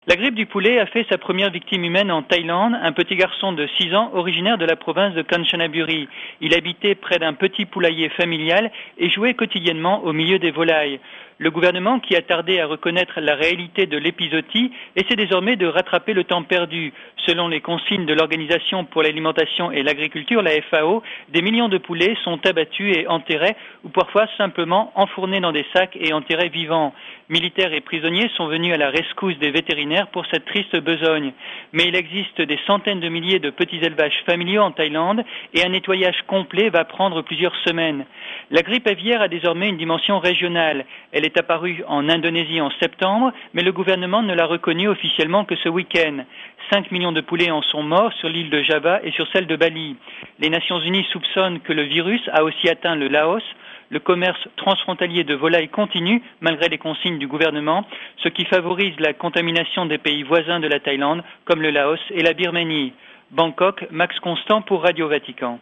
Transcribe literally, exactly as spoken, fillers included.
La grippe du poulet a fait sa première victime humaine en Thaïlande, un petit garçon de six ans originaire de la province de Kanchanaburi. Il habitait près d'un petit poulailler familial et jouait quotidiennement au milieu des volailles. Le gouvernement, qui a tardé à reconnaître la réalité de l'épizootie, essaie désormais de rattraper le temps perdu. Selon les consignes de l'Organisation pour l'alimentation et l'agriculture, la F A O, des millions de poulets sont abattus et enterrés ou parfois simplement enfournés dans des sacs et enterrés vivants. Militaires et prisonniers sont venus à la rescousse des vétérinaires pour cette triste besogne. Mais il existe des centaines de milliers de petits élevages familiaux en Thaïlande et un nettoyage complet va prendre plusieurs semaines. La grippe aviaire a désormais une dimension régionale. Elle est apparue en Indonésie en septembre, mais le gouvernement ne l'a reconnue officiellement que ce week-end. cinq millions de poulets en sont morts sur l'île de Java et sur celle de Bali. Les Nations Unies soupçonnent que le virus a aussi atteint le Laos. Le commerce transfrontalier de volailles continue, malgré les consignes du gouvernement, ce qui favorise la contamination des pays voisins de la Thaïlande, comme le Laos et la Birmanie. Bangkok, Max Constant pour Radio Vatican.